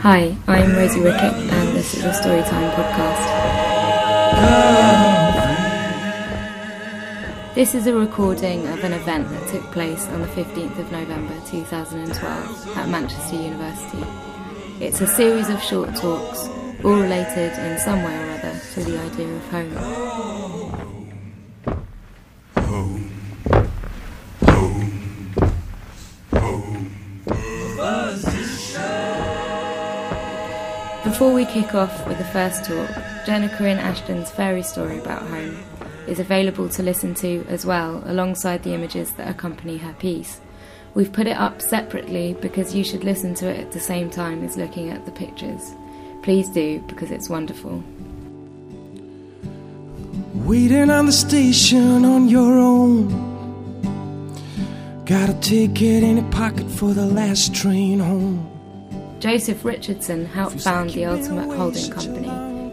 Hi, I'm Rosie Rickett and this is a Storytime podcast. This is a recording of an event that took place on the 15th of November 2012 at Manchester University. It's a series of short talks, all related in some way or other to the idea of home. Before we kick off with the first talk, Jenna Corinne Ashton's fairy story about home is available to listen to as well, alongside the images that accompany her piece. We've put it up separately because you should listen to it at the same time as looking at the pictures. Please do, because it's wonderful. Waiting on the station on your own. Got a ticket in your pocket for the last train home. Joseph Richardson helped found the Ultimate Holding Company,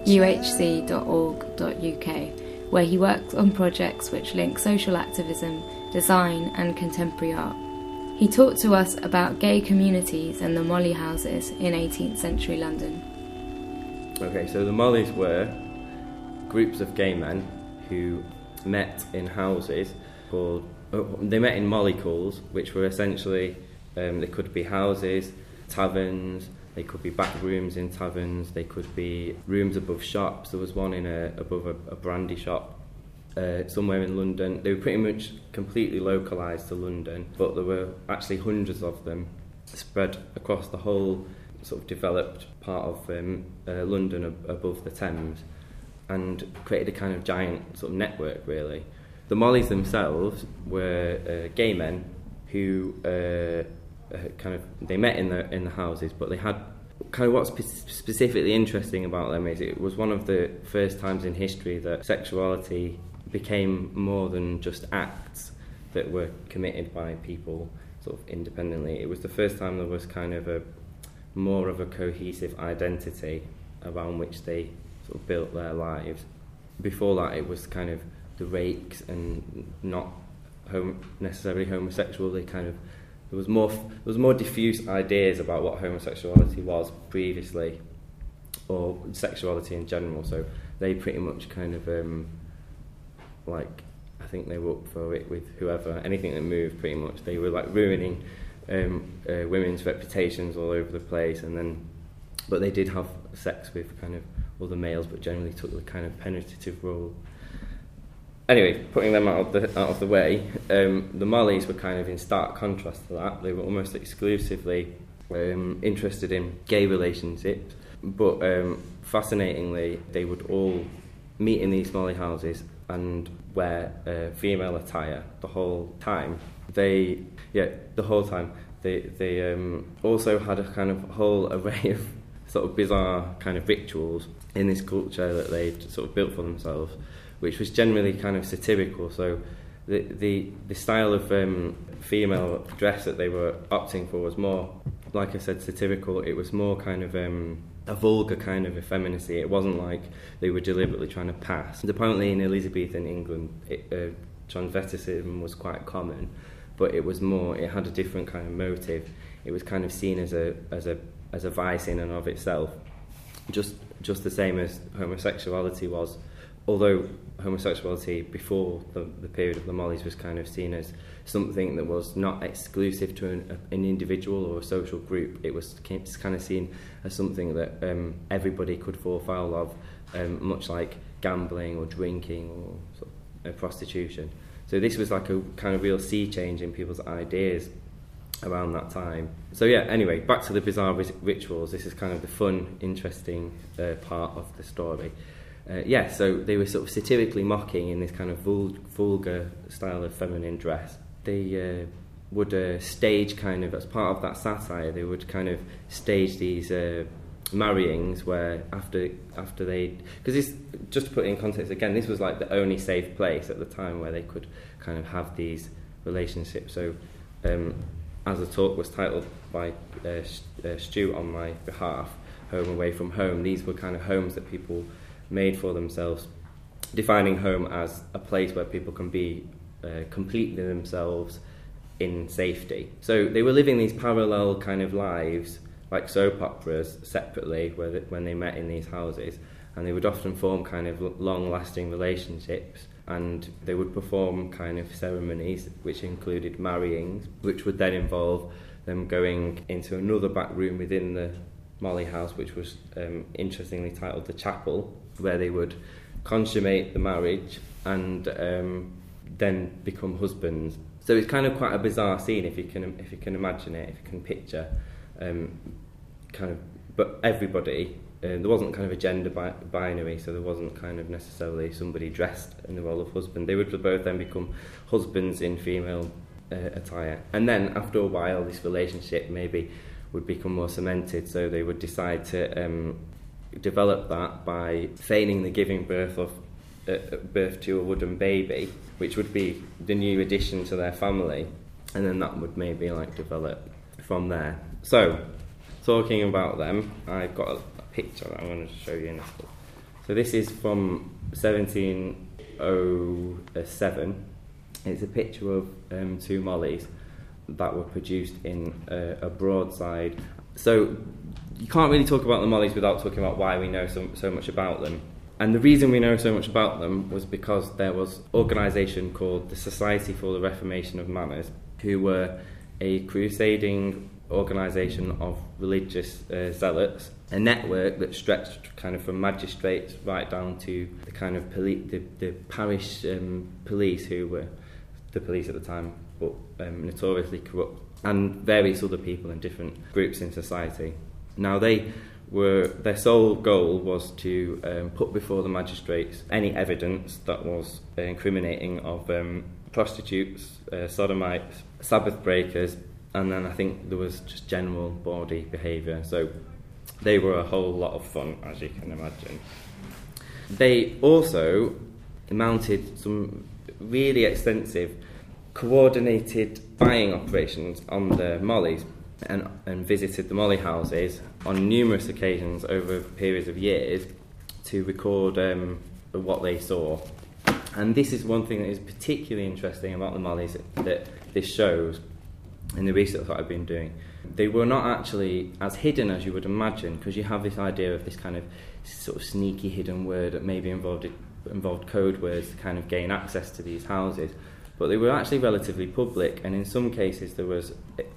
uhc.org.uk, where he works on projects which link social activism, design and contemporary art. He talked to us about gay communities and the Molly houses in 18th century London. Okay, so the Mollies were groups of gay men who met in houses called... They met in Molly calls, which were essentially... they could be houses, taverns, they could be back rooms in taverns, they could be rooms above shops. There was one above a brandy shop somewhere in London. They were pretty much completely localised to London, but there were actually hundreds of them spread across the whole sort of developed part of London above the Thames, and created a kind of giant sort of network, really. The Mollies themselves were gay men who they met in the houses, but they had kind of what's specifically interesting about them is it was one of the first times in history that sexuality became more than just acts that were committed by people sort of independently. It was the first time there was kind of more of a cohesive identity around which they sort of built their lives. Before that, it was kind of the rakes and not necessarily homosexual. They kind of there was more diffuse ideas about what homosexuality was previously, or sexuality in general. So they pretty much kind of I think they were up for it with whoever, anything that moved. Pretty much, they were like ruining women's reputations all over the place, but they did have sex with kind of other males, but generally took the kind of penetrative role. Anyway, putting them out of the way, the Mollies were kind of in stark contrast to that. They were almost exclusively interested in gay relationships, but fascinatingly, they would all meet in these Molly houses and wear female attire the whole time. They also had a kind of whole array of sort of bizarre kind of rituals in this culture that they sort of built for themselves, which was generally kind of satirical. So the style of female dress that they were opting for was more, like I said, satirical. It was more kind of a vulgar kind of effeminacy. It wasn't like they were deliberately trying to pass. And apparently in Elizabethan England, transvestism was quite common, but it had a different kind of motive. It was kind of seen as a vice in and of itself, just the same as homosexuality was. Although homosexuality before the period of the Mollies was kind of seen as something that was not exclusive to an individual or a social group, it was kind of seen as something that everybody could fall foul of, much like gambling or drinking or sort of, prostitution. So this was like a kind of real sea change in people's ideas around that time. So yeah, anyway, back to the bizarre rituals. This is kind of the fun, interesting part of the story. So they were sort of satirically mocking in this kind of vulgar style of feminine dress. They would stage kind of, as part of that satire, they would kind of stage these marryings where after they... Because this, just to put it in context again, this was like the only safe place at the time where they could kind of have these relationships. So as the talk was titled by Stu on my behalf, Home Away from Home, these were kind of homes that people made for themselves, defining home as a place where people can be completely themselves in safety. So they were living these parallel kind of lives like soap operas separately when they met in these houses, and they would often form kind of long-lasting relationships, and they would perform kind of ceremonies which included marryings, which would then involve them going into another back room within the Molly house, which was interestingly titled the chapel, where they would consummate the marriage and then become husbands. So it's kind of quite a bizarre scene if you can imagine it, if you can picture kind of, but everybody. There wasn't kind of a gender binary, so there wasn't kind of necessarily somebody dressed in the role of husband. They would both then become husbands in female attire. And then after a while, this relationship maybe would become more cemented, so they would decide to develop that by feigning the giving birth to a wooden baby, which would be the new addition to their family, and then that would maybe like develop from there. So, talking about them, I've got a picture that I'm going to show you in a second. So this is from 1707. It's a picture of two Mollys that were produced in a broadside. So you can't really talk about the Mollys without talking about why we know so much about them. And the reason we know so much about them was because there was an organisation called the Society for the Reformation of Manners, who were a crusading organisation of religious zealots, a network that stretched kind of from magistrates right down to the kind of the parish police, who were the police at the time, but notoriously corrupt, and various other people in different groups in society. Now their sole goal was to put before the magistrates any evidence that was incriminating of prostitutes, sodomites, Sabbath breakers, and then I think there was just general bawdy behaviour. So they were a whole lot of fun, as you can imagine. They also mounted some really extensive coordinated buying operations on the Mollys, and visited the Molly houses on numerous occasions over periods of years to record what they saw. And this is one thing that is particularly interesting about the Mollys that this shows in the research that I've been doing. They were not actually as hidden as you would imagine, because you have this idea of this kind of sort of sneaky hidden word that maybe involved code words to kind of gain access to these houses. But they were actually relatively public, and in some cases there was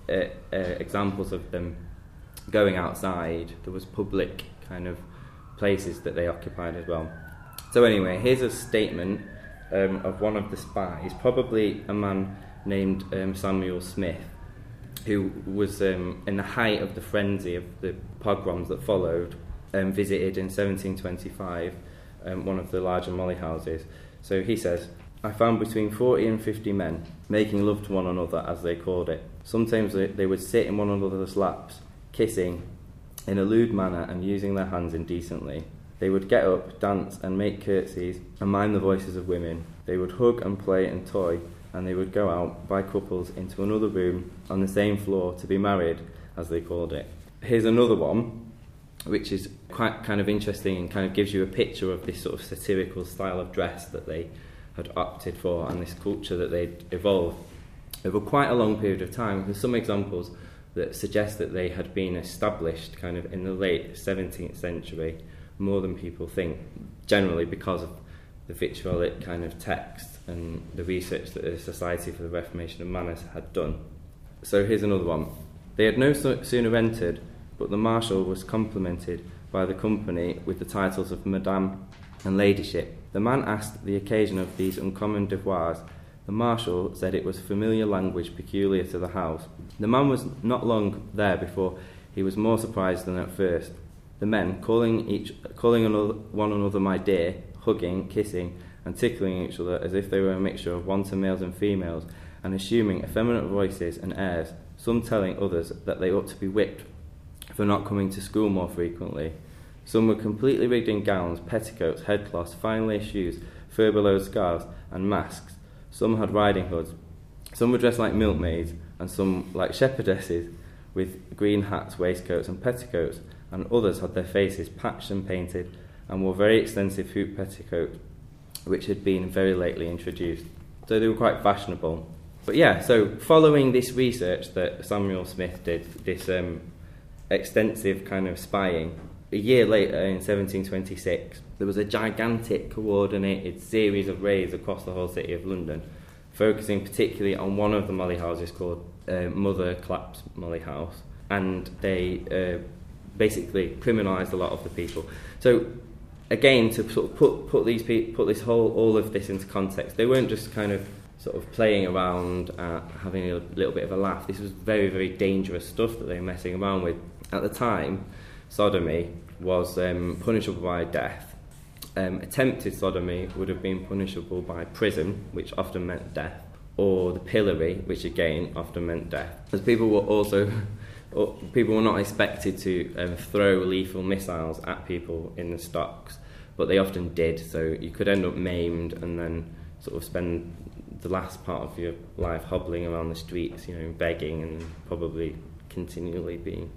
examples of them going outside. There was public kind of places that they occupied as well. So anyway, here's a statement of one of the spies, probably a man named Samuel Smith, who was in the height of the frenzy of the pogroms that followed, visited in 1725 one of the larger Molly houses. So he says, "I found between 40 and 50 men making love to one another, as they called it. Sometimes they would sit in one another's laps, kissing in a lewd manner and using their hands indecently. They would get up, dance and make curtsies and mime the voices of women. They would hug and play and toy, and they would go out by couples into another room on the same floor to be married, as they called it." Here's another one, which is quite kind of interesting and kind of gives you a picture of this sort of satirical style of dress that they had opted for, and this culture that they'd evolved over quite a long period of time. There's some examples that suggest that they had been established kind of in the late 17th century, more than people think, generally because of the vitriolic kind of text and the research that the Society for the Reformation of Manners had done. So here's another one. "They had no sooner entered, but the Marshal was complimented by the company with the titles of Madame and Ladyship. The man asked the occasion of these uncommon devoirs. The Marshal said it was familiar language peculiar to the house. The man was not long there before he was more surprised than at first. The men, calling one another my dear, hugging, kissing, and tickling each other as if they were a mixture of wanton males and females, and assuming effeminate voices and airs, some telling others that they ought to be whipped for not coming to school more frequently. Some were completely rigged in gowns, petticoats, headcloths, fine lace shoes, fur-belowed scarves, and masks. Some had riding hoods. Some were dressed like milkmaids, and some like shepherdesses, with green hats, waistcoats, and petticoats, and others had their faces patched and painted, and wore very extensive hoop petticoats, which had been very lately introduced." So they were quite fashionable. But yeah, so following this research that Samuel Smith did, this extensive kind of spying. A year later, in 1726, there was a gigantic coordinated series of raids across the whole city of London, focusing particularly on one of the Molly houses called Mother Clapp's Molly House, and they basically criminalised a lot of the people. So again, to sort of put all of this into context, they weren't just kind of sort of playing around, having a little bit of a laugh. This was very, very dangerous stuff that they were messing around with. At the time, sodomy was punishable by death. Attempted sodomy would have been punishable by prison, which often meant death, or the pillory, which again often meant death. As people were not expected to throw lethal missiles at people in the stocks, but they often did, so you could end up maimed and then sort of spend the last part of your life hobbling around the streets, begging and probably continually being,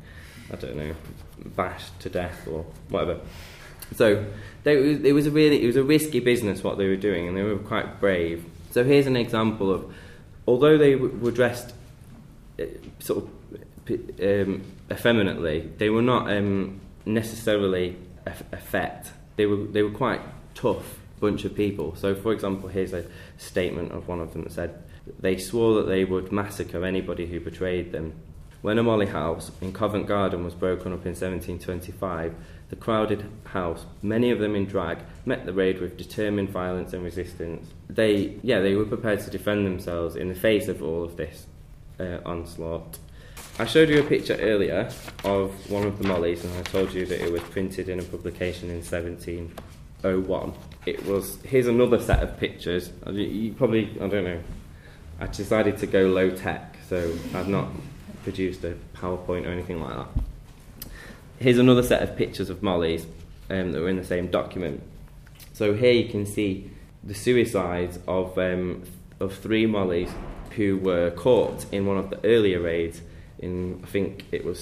bashed to death or whatever. So it was a risky business what they were doing, and they were quite brave. So here's an example of, although they were dressed sort of effeminately, they were not necessarily effete. They were quite tough bunch of people. So, for example, here's a statement of one of them that said, "They swore that they would massacre anybody who betrayed them." When a Molly house in Covent Garden was broken up in 1725, the crowded house, many of them in drag, met the raid with determined violence and resistance. They were prepared to defend themselves in the face of all of this onslaught. I showed you a picture earlier of one of the Mollies, and I told you that it was printed in a publication in 1701. Here's another set of pictures. You probably, I don't know, I decided to go low tech, so I've not produced a PowerPoint or anything like that. Here's another set of pictures of Mollies that were in the same document. So here you can see the suicides of 3 Mollies who were caught in one of the earlier raids in, I think it was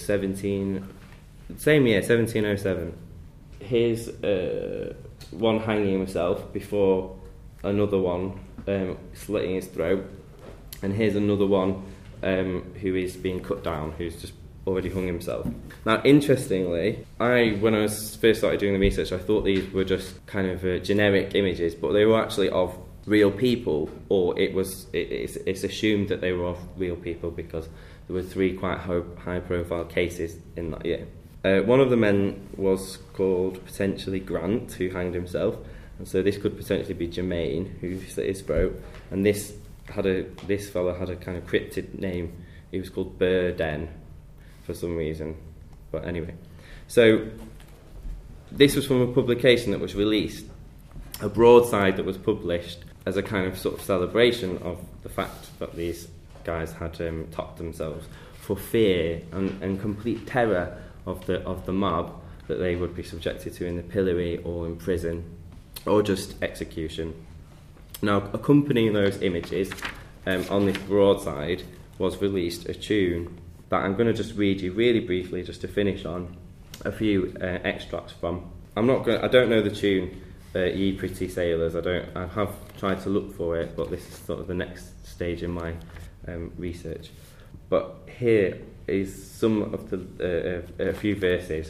1707. Here's one hanging himself before another one slitting his throat, and here's another one who is being cut down, who's just already hung himself. Now, interestingly, when I first started doing the research, I thought these were just kind of generic images, but they were actually of real people, or it's assumed that they were of real people because there were 3 quite high-profile cases in that year. One of the men was called potentially Grant, who hanged himself, and so this could potentially be Jermaine, who slit his throat, and this fellow had a kind of cryptid name. He was called Burden for some reason, but anyway. So this was from a publication that was released, a broadside that was published as a kind of sort of celebration of the fact that these guys had topped themselves for fear and complete terror of the mob that they would be subjected to in the pillory or in prison or just execution. Now, accompanying those images on this broadside was released a tune that I'm going to just read you really briefly, just to finish on a few extracts from. I don't know the tune, Ye Pretty Sailors. I have tried to look for it, but this is sort of the next stage in my research. But here is some of the a few verses.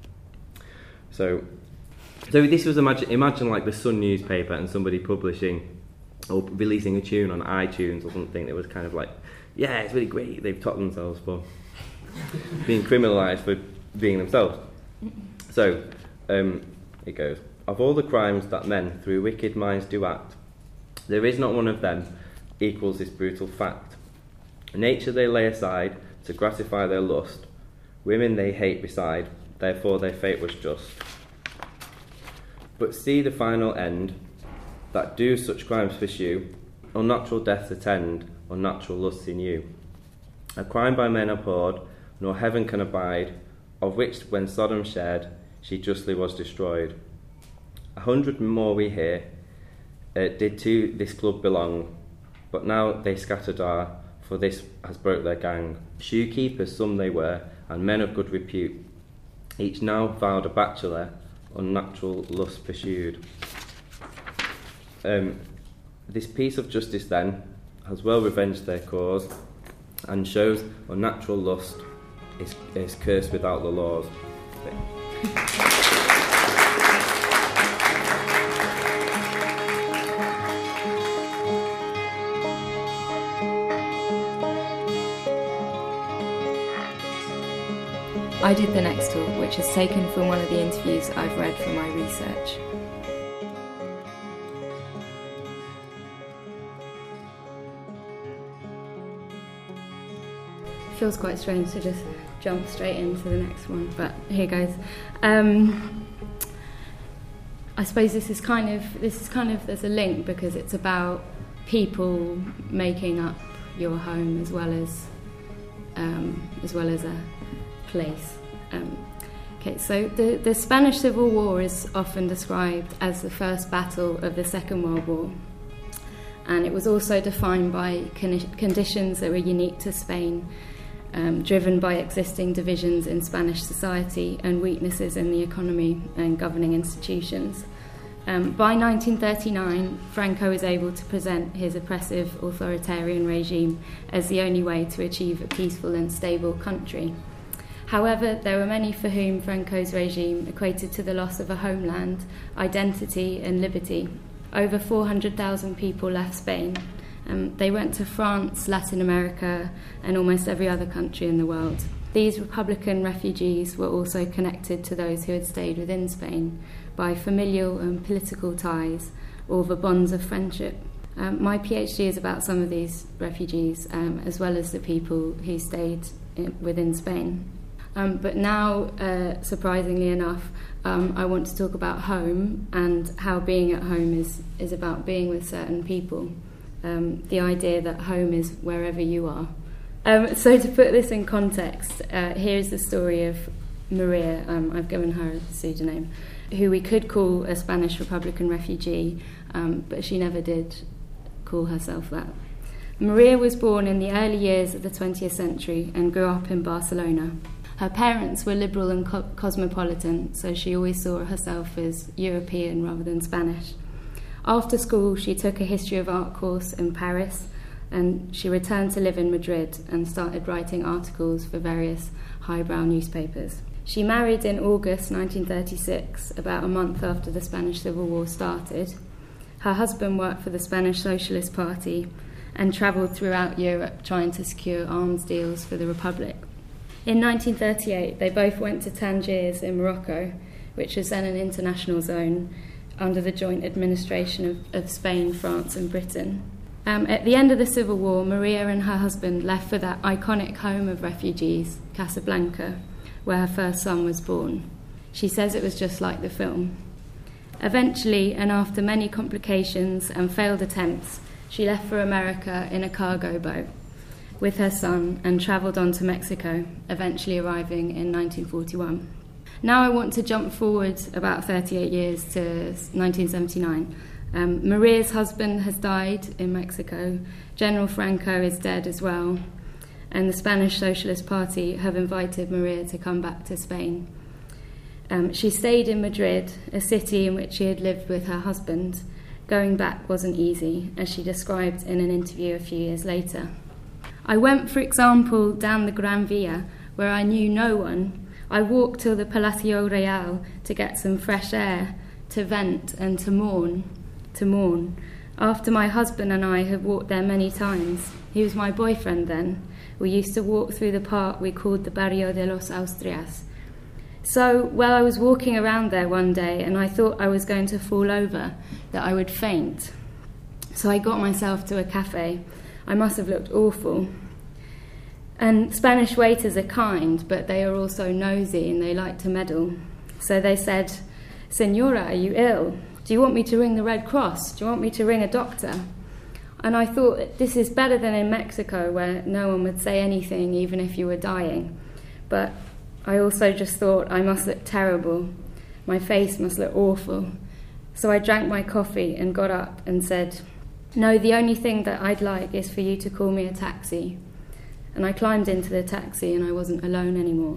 So this was imagine like the Sun newspaper and somebody publishing or releasing a tune on iTunes or something that was kind of like, yeah, it's really great, they've topped themselves for being criminalised for being themselves. So it goes, "Of all the crimes that men through wicked minds do act, there is not one of them equals this brutal fact. Nature they lay aside to gratify their lust, women they hate beside, therefore their fate was just. But see the final end, that do such crimes pursue, unnatural deaths attend, unnatural lusts in you. A crime by men abhorred, nor heaven can abide, of which when Sodom shared, she justly was destroyed. 100 more we hear, did to this club belong, but now they scattered are, for this has broke their gang. Shoe keepers some they were, and men of good repute, each now vowed a bachelor, unnatural lust pursued." This piece of justice then has well revenged their cause, and shows unnatural lust is cursed without the laws. I did the next talk, which is taken from one of the interviews I've read for my research. Feels quite strange to just jump straight into the next one, but here goes. I suppose this is kind of there's a link because it's about people making up your home as well as a place. Okay, so the Spanish Civil War is often described as the first battle of the Second World War, and it was also defined by conditions that were unique to Spain, driven by existing divisions in Spanish society and weaknesses in the economy and governing institutions. By 1939, Franco was able to present his oppressive authoritarian regime as the only way to achieve a peaceful and stable country. However, there were many for whom Franco's regime equated to the loss of a homeland, identity and liberty. Over 400,000 people left Spain. They went to France, Latin America and almost every other country in the world. These Republican refugees were also connected to those who had stayed within Spain by familial and political ties or the bonds of friendship. My PhD is about some of these refugees as well as the people who stayed within Spain. But now, surprisingly enough, I want to talk about home and how being at home is about being with certain people. The idea that home is wherever you are. So to put this in context, here's the story of Maria, I've given her a pseudonym, who we could call a Spanish Republican refugee, but she never did call herself that. Maria was born in the early years of the 20th century and grew up in Barcelona. Her parents were liberal and cosmopolitan, so she always saw herself as European rather than Spanish. After school, she took a history of art course in Paris, and she returned to live in Madrid and started writing articles for various highbrow newspapers. She married in August 1936, about a month after the Spanish Civil War started. Her husband worked for the Spanish Socialist Party and travelled throughout Europe trying to secure arms deals for the Republic. In 1938, they both went to Tangiers in Morocco, which was then an international zone under the joint administration of Spain, France and Britain. At the end of the Civil War, Maria and her husband left for that iconic home of refugees, Casablanca, where her first son was born. She says it was just like the film. Eventually, and after many complications and failed attempts, she left for America in a cargo boat with her son and travelled on to Mexico, eventually arriving in 1941. Now I want to jump forward about 38 years to 1979. Maria's husband has died in Mexico, General Franco is dead as well, and the Spanish Socialist Party have invited Maria to come back to Spain. She stayed in Madrid, a city in which she had lived with her husband. Going back wasn't easy, as she described in an interview a few years later. I went, for example, down the Gran Via, where I knew no one. I walked till the Palacio Real to get some fresh air, to vent and to mourn. After my husband and I had walked there many times. He was my boyfriend then. We used to walk through the park we called the Barrio de los Austrias. So, while I was walking around there one day and I thought I was going to fall over, that I would faint. So I got myself to a cafe. I must have looked awful. And Spanish waiters are kind, but they are also nosy and they like to meddle. So they said, "Senora, are you ill? Do you want me to ring the Red Cross? Do you want me to ring a doctor?" And I thought, this is better than in Mexico, where no one would say anything even if you were dying. But I also just thought I must look terrible. My face must look awful. So I drank my coffee and got up and said, "No, the only thing that I'd like is for you to call me a taxi." And I climbed into the taxi and I wasn't alone anymore.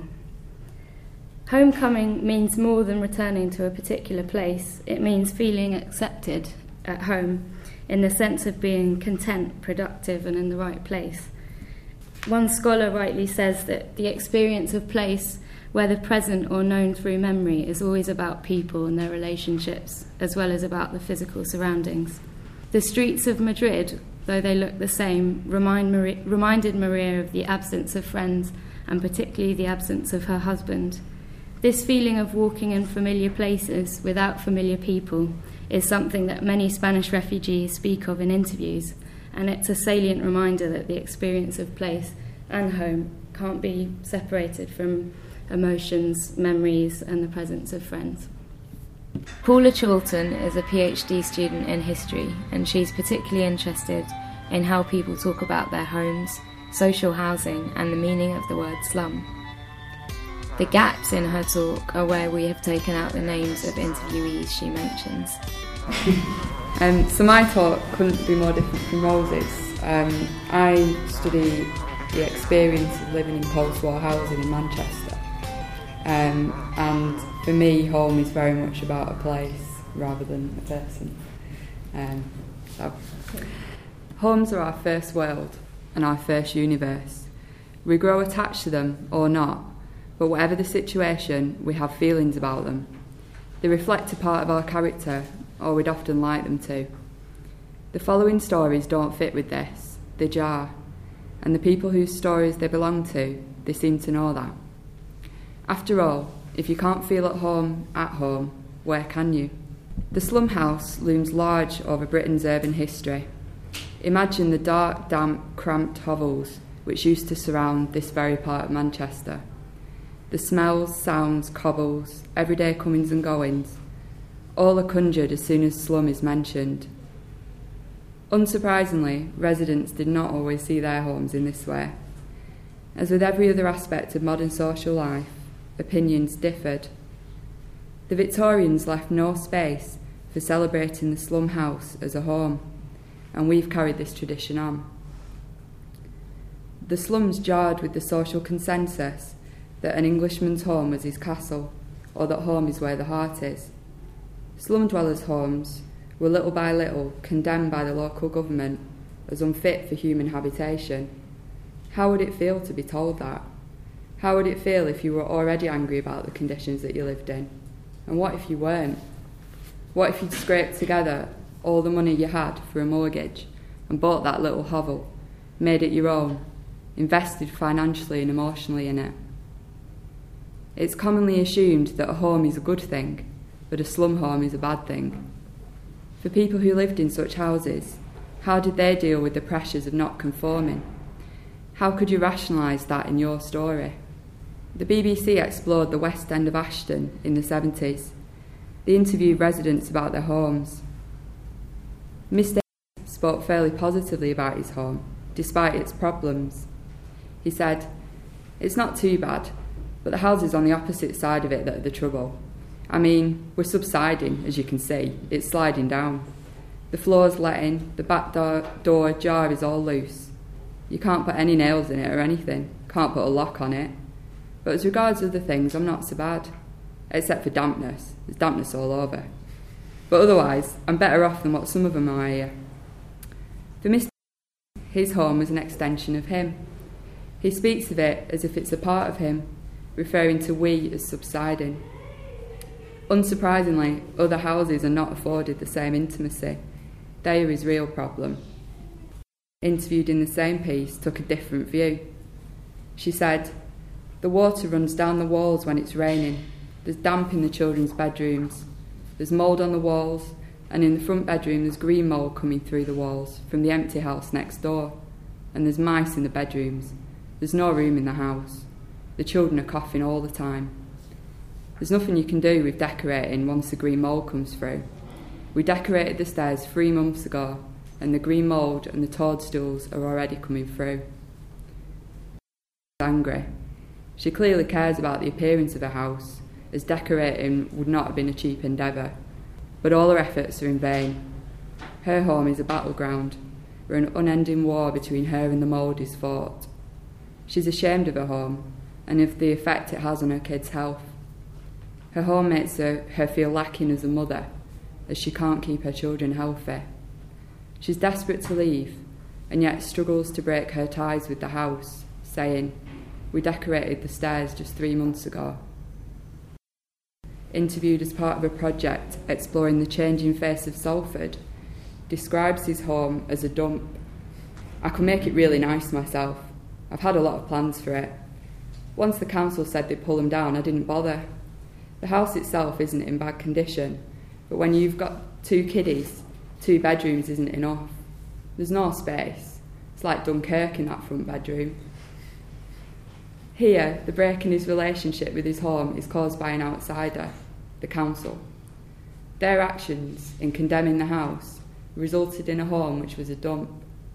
Homecoming means more than returning to a particular place. It means feeling accepted at home in the sense of being content, productive and in the right place. One scholar rightly says that the experience of place, whether present or known through memory, is always about people and their relationships, as well as about the physical surroundings. The streets of Madrid, though they look the same, reminded Maria of the absence of friends, and particularly the absence of her husband. This feeling of walking in familiar places without familiar people is something that many Spanish refugees speak of in interviews, and it's a salient reminder that the experience of place and home can't be separated from emotions, memories, and the presence of friends. Paula Chorlton is a PhD student in history, and she's particularly interested in how people talk about their homes, social housing, and the meaning of the word slum. The gaps in her talk are where we have taken out the names of interviewees she mentions. So my talk couldn't be more different from Rose's. I study the experience of living in post-war housing in Manchester. And for me, home is very much about a place rather than a person. Homes are our first world and our first universe. We grow attached to them or not, but whatever the situation, we have feelings about them. They reflect a part of our character, or we'd often like them to. The following stories don't fit with this, they jar, and the people whose stories they belong to, they seem to know that. After all, if you can't feel at home, where can you? The slum house looms large over Britain's urban history. Imagine the dark, damp, cramped hovels which used to surround this very part of Manchester. The smells, sounds, cobbles, everyday comings and goings, all are conjured as soon as slum is mentioned. Unsurprisingly, residents did not always see their homes in this way. As with every other aspect of modern social life, opinions differed. The Victorians left no space for celebrating the slum house as a home, and we've carried this tradition on. The slums jarred with the social consensus that an Englishman's home was his castle, or that home is where the heart is. Slum dwellers' homes were little by little condemned by the local government as unfit for human habitation. How would it feel to be told that? How would it feel if you were already angry about the conditions that you lived in? And what if you weren't? What if you'd scraped together all the money you had for a mortgage and bought that little hovel, made it your own, invested financially and emotionally in it? It's commonly assumed that a home is a good thing, but a slum home is a bad thing. For people who lived in such houses, how did they deal with the pressures of not conforming? How could you rationalise that in your story? The BBC explored the West End of Ashton in the 70s. They interviewed residents about their homes. Mr. spoke fairly positively about his home, despite its problems. He said, "It's not too bad, but the houses on the opposite side of it that are the trouble. I mean, we're subsiding, as you can see. It's sliding down. The floor's letting, the back door jar is all loose. You can't put any nails in it or anything, can't put a lock on it. But as regards other things, I'm not so bad. Except for dampness. There's dampness all over. But otherwise, I'm better off than what some of them are here." For Mr. his home was an extension of him. He speaks of it as if it's a part of him, referring to we as subsiding. Unsurprisingly, other houses are not afforded the same intimacy. They are his real problem. Interviewed in the same piece, took a different view. She said, "The water runs down the walls when it's raining. There's damp in the children's bedrooms. There's mould on the walls, and in the front bedroom there's green mould coming through the walls from the empty house next door. And there's mice in the bedrooms. There's no room in the house. The children are coughing all the time. There's nothing you can do with decorating once the green mould comes through. We decorated the stairs 3 months ago, and the green mould and the toadstools are already coming through." Angry. She clearly cares about the appearance of her house, as decorating would not have been a cheap endeavour, but all her efforts are in vain. Her home is a battleground, where an unending war between her and the mould is fought. She's ashamed of her home, and of the effect it has on her kids' health. Her home makes her feel lacking as a mother, as she can't keep her children healthy. She's desperate to leave, and yet struggles to break her ties with the house, saying, "We decorated the stairs just 3 months ago." Interviewed as part of a project exploring the changing face of Salford, describes his home as a dump. "I could make it really nice myself. I've had a lot of plans for it. Once the council said they'd pull them down, I didn't bother. The house itself isn't in bad condition, but when you've got 2 kiddies, 2 bedrooms isn't enough. There's no space. It's like Dunkirk in that front bedroom." Here, the break in his relationship with his home is caused by an outsider, the council. Their actions in condemning the house resulted in a home which was a dump.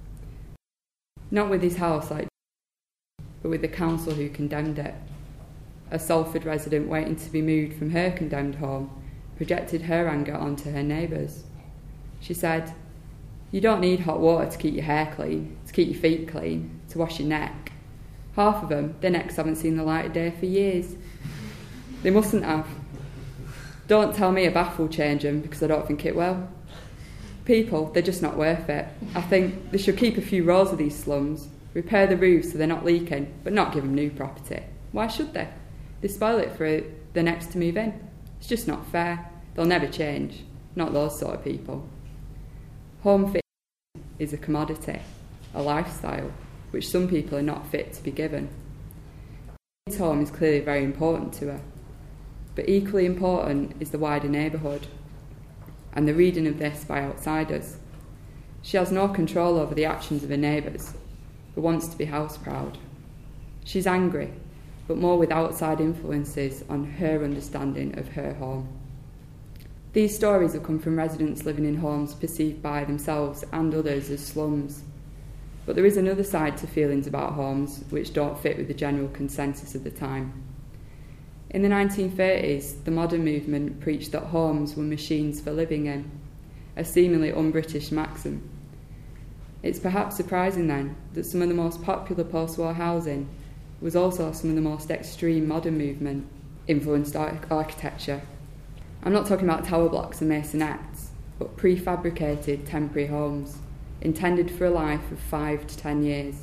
Not with his house, but with the council who condemned it. A Salford resident waiting to be moved from her condemned home projected her anger onto her neighbours. She said, "You don't need hot water to keep your hair clean, to keep your feet clean, to wash your neck. Half of them, their necks haven't seen the light of day for years. They mustn't have. Don't tell me a bath will change them, because I don't think it will. People, they're just not worth it. I think they should keep a few rows of these slums, repair the roofs so they're not leaking, but not give them new property. Why should they? They spoil it for the next to move in. It's just not fair. They'll never change. Not those sort of people." Home fit is a commodity, a lifestyle, which some people are not fit to be given. His home is clearly very important to her, but equally important is the wider neighbourhood and the reading of this by outsiders. She has no control over the actions of her neighbours, but wants to be house proud. She's angry, but more with outside influences on her understanding of her home. These stories have come from residents living in homes perceived by themselves and others as slums. But there is another side to feelings about homes which don't fit with the general consensus of the time. In the 1930s, the modern movement preached that homes were machines for living in, a seemingly un-British maxim. It's perhaps surprising then that some of the most popular post-war housing was also some of the most extreme modern movement influenced architecture. I'm not talking about tower blocks and masonettes, but prefabricated temporary homes, intended for a life of 5 to 10 years.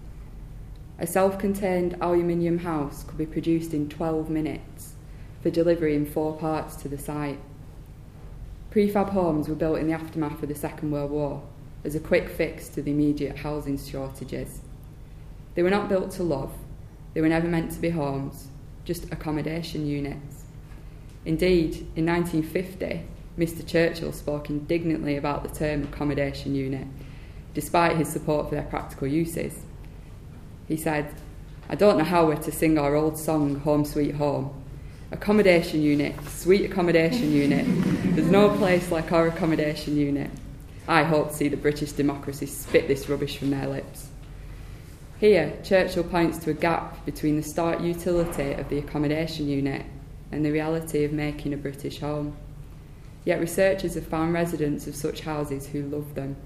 A self-contained aluminium house could be produced in 12 minutes for delivery in 4 parts to the site. Prefab homes were built in the aftermath of the Second World War as a quick fix to the immediate housing shortages. They were not built to love. They were never meant to be homes, just accommodation units. Indeed, in 1950, Mr. Churchill spoke indignantly about the term accommodation unit, despite his support for their practical uses. He said, "I don't know how we're to sing our old song, Home Sweet Home. Accommodation unit, sweet accommodation unit. There's no place like our accommodation unit. I hope to see the British democracy spit this rubbish from their lips." Here, Churchill points to a gap between the stark utility of the accommodation unit and the reality of making a British home. Yet researchers have found residents of such houses who love them.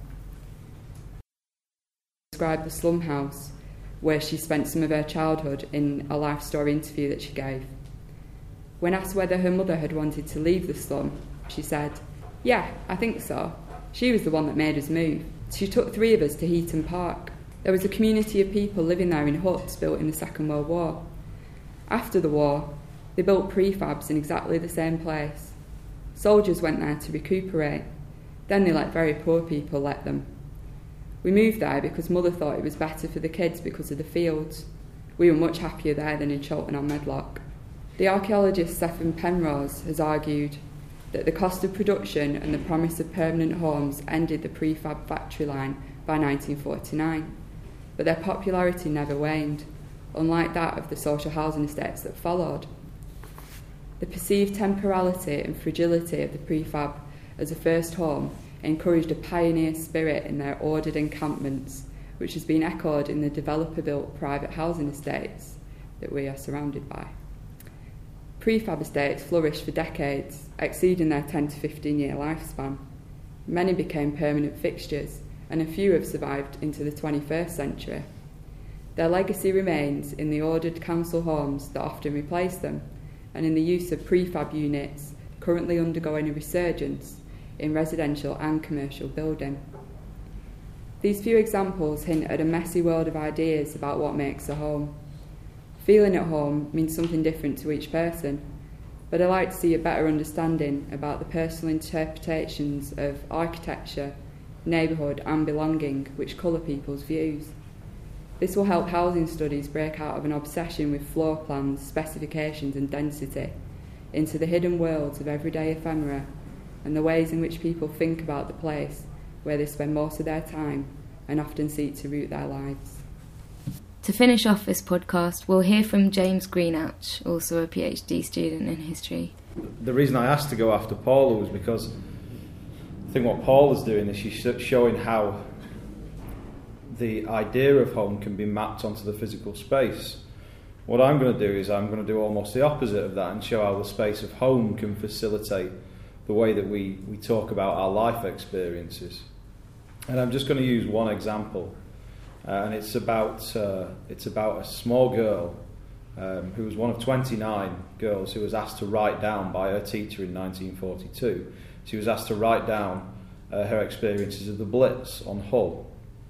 Described the slum house, where she spent some of her childhood, in a life story interview that she gave. When asked whether her mother had wanted to leave the slum, she said, "Yeah, I think so. She was the one that made us move. She took 3 of us to Heaton Park. There was a community of people living there in huts built in the Second World War. After the war, they built prefabs in exactly the same place. Soldiers went there to recuperate. Then they let very poor people let them. We moved there because Mother thought it was better for the kids because of the fields. We were much happier there than in Chiltern on Medlock." The archaeologist Stephen Penrose has argued that the cost of production and the promise of permanent homes ended the prefab factory line by 1949, but their popularity never waned, unlike that of the social housing estates that followed. The perceived temporality and fragility of the prefab as a first home encouraged a pioneer spirit in their ordered encampments, which has been echoed in the developer-built private housing estates that we are surrounded by. Prefab estates flourished for decades, exceeding their 10 to 15-year lifespan. Many became permanent fixtures, and a few have survived into the 21st century. Their legacy remains in the ordered council homes that often replace them, and in the use of prefab units currently undergoing a resurgence in residential and commercial building. These few examples hint at a messy world of ideas about what makes a home. Feeling at home means something different to each person, but I like to see a better understanding about the personal interpretations of architecture, neighbourhood and belonging which colour people's views. This will help housing studies break out of an obsession with floor plans, specifications and density into the hidden worlds of everyday ephemera and the ways in which people think about the place where they spend most of their time and often seek to root their lives. To finish off this podcast, we'll hear from James Greenouch, also a PhD student in history. The reason I asked to go after Paula was because I think what Paula's doing is she's showing how the idea of home can be mapped onto the physical space. What I'm going to do is I'm going to do almost the opposite of that and show how the space of home can facilitate the way that we talk about our life experiences. And I'm just going to use one example. And it's about a small girl who was one of 29 girls who was asked to write down by her teacher in 1942. She was asked to write down her experiences of the Blitz on Hull.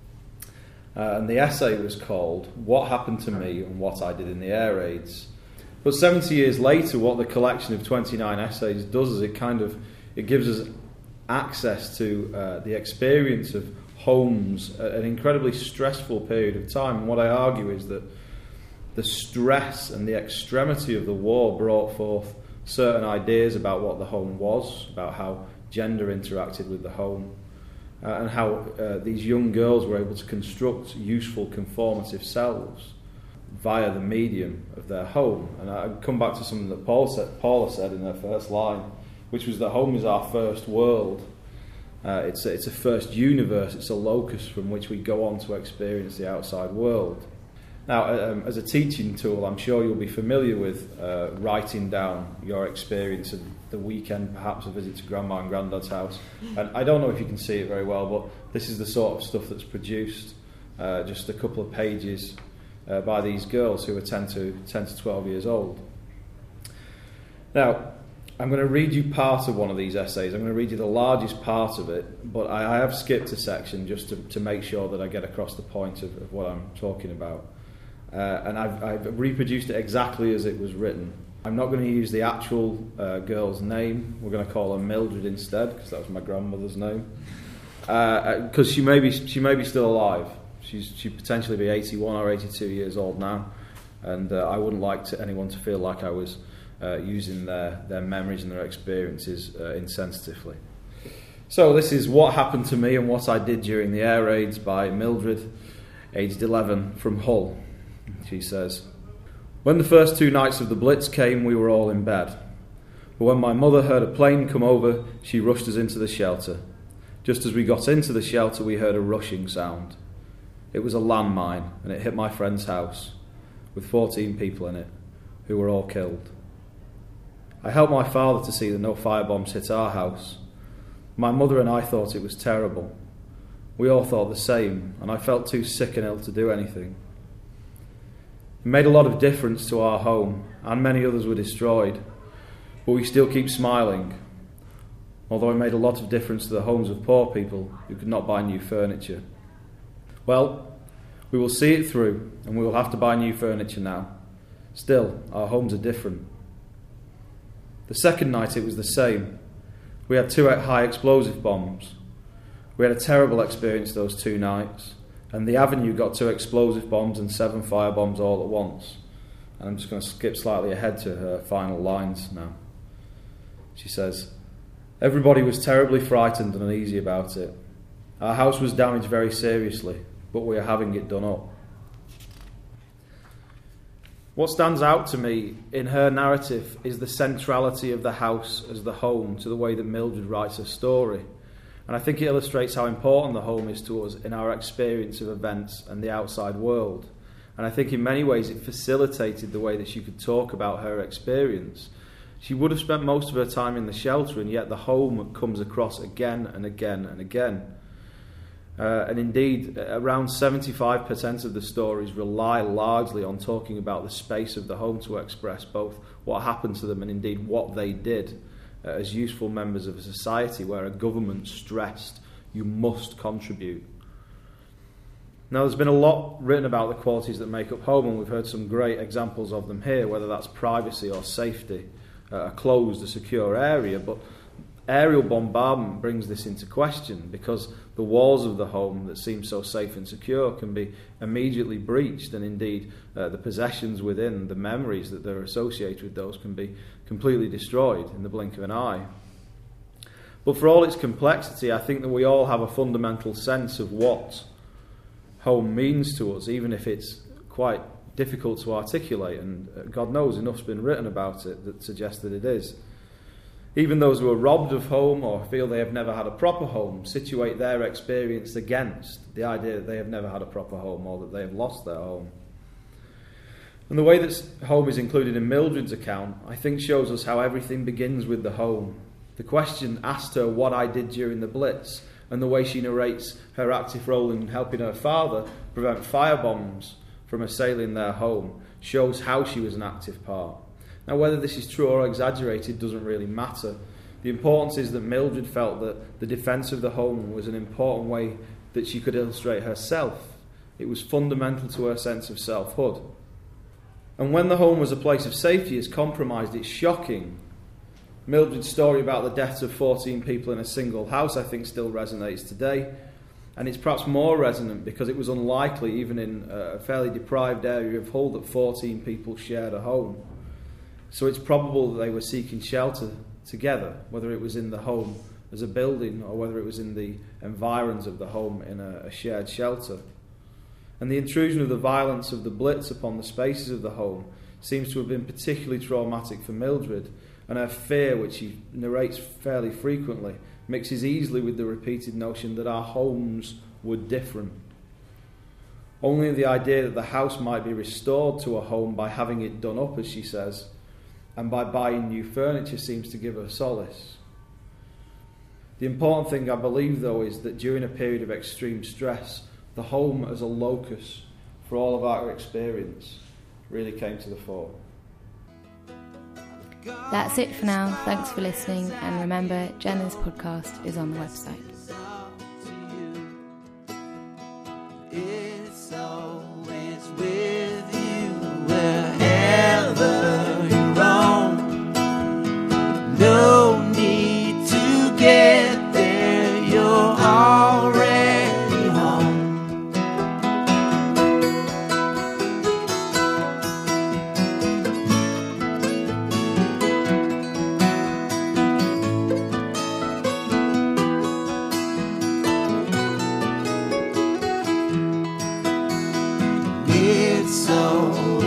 And the essay was called What Happened to Me and What I Did in the Air Raids. But 70 years later, what the collection of 29 essays does is it gives us access to the experience of homes at an incredibly stressful period of time. And what I argue is that the stress and the extremity of the war brought forth certain ideas about what the home was, about how gender interacted with the home, and how these young girls were able to construct useful conformative selves via the medium of their home. And I come back to something that Paula said in her first line, which was that home is our first world. It's a first universe, it's a locus from which we go on to experience the outside world. Now, as a teaching tool, I'm sure you'll be familiar with writing down your experience of the weekend, perhaps a visit to Grandma and Granddad's house. And I don't know if you can see it very well, but this is the sort of stuff that's produced, just a couple of pages by these girls who are 10 to 12 years old. Now, I'm going to read you part of one of these essays. I'm going to read you the largest part of it, but I have skipped a section just to make sure that I get across the point of what I'm talking about. And I've reproduced it exactly as it was written. I'm not going to use the actual girl's name. We're going to call her Mildred instead, because that was my grandmother's name. Because she may be still alive. She'd potentially be 81 or 82 years old now, and I wouldn't like anyone to feel like I was using their memories and their experiences insensitively. So this is What Happened to Me and What I Did During the Air Raids by Mildred, aged 11, from Hull. She says, "When the first 2 nights of the Blitz came, we were all in bed. But when my mother heard a plane come over, she rushed us into the shelter. Just as we got into the shelter, we heard a rushing sound. It was a landmine, and it hit my friend's house, with 14 people in it, who were all killed. I helped my father to see that no firebombs hit our house. My mother and I thought it was terrible. We all thought the same, and I felt too sick and ill to do anything. It made a lot of difference to our home, and many others were destroyed, but we still keep smiling, although it made a lot of difference to the homes of poor people who could not buy new furniture. Well, we will see it through, and we will have to buy new furniture now. Still, our homes are different. The second night it was the same. We had 2 high explosive bombs. We had a terrible experience those 2 nights, and the avenue got 2 explosive bombs and 7 firebombs all at once." And I'm just going to skip slightly ahead to her final lines now. She says, "Everybody was terribly frightened and uneasy about it. Our house was damaged very seriously, but we are having it done up." What stands out to me in her narrative is the centrality of the house as the home to the way that Mildred writes her story. And I think it illustrates how important the home is to us in our experience of events and the outside world. And I think in many ways it facilitated the way that she could talk about her experience. She would have spent most of her time in the shelter, and yet the home comes across again and again and again. And indeed, around 75% of the stories rely largely on talking about the space of the home to express both what happened to them and indeed what they did as useful members of a society where a government stressed you must contribute. Now, there's been a lot written about the qualities that make up home, and we've heard some great examples of them here, whether that's privacy or safety, a closed, a secure area. But aerial bombardment brings this into question, because the walls of the home that seem so safe and secure can be immediately breached, and indeed the possessions within, the memories that are associated with those, can be completely destroyed in the blink of an eye. But for all its complexity, I think that we all have a fundamental sense of what home means to us, even if it's quite difficult to articulate, and God knows enough's been written about it that suggests that it is. Even those who are robbed of home or feel they have never had a proper home situate their experience against the idea that they have never had a proper home or that they have lost their home. And the way that home is included in Mildred's account, I think, shows us how everything begins with the home. The question asked her what I did during the Blitz, and the way she narrates her active role in helping her father prevent firebombs from assailing their home, shows how she was an active part. Now, whether this is true or exaggerated doesn't really matter. The importance is that Mildred felt that the defence of the home was an important way that she could illustrate herself. It was fundamental to her sense of selfhood. And when the home was a place of safety is compromised, it's shocking. Mildred's story about the deaths of 14 people in a single house, I think, still resonates today. And it's perhaps more resonant because it was unlikely, even in a fairly deprived area of Hull, that 14 people shared a home. So it's probable that they were seeking shelter together, whether it was in the home as a building or whether it was in the environs of the home in a shared shelter. And the intrusion of the violence of the Blitz upon the spaces of the home seems to have been particularly traumatic for Mildred, and her fear, which she narrates fairly frequently, mixes easily with the repeated notion that our homes were different. Only the idea that the house might be restored to a home by having it done up, as she says, and by buying new furniture seems to give her solace. The important thing, I believe, though, is that during a period of extreme stress, the home as a locus for all of our experience really came to the fore. That's it for now. Thanks for listening, and remember, Jenna's podcast is on the website. It's always with you wherever you roam. No need to get there, you're already home. It's always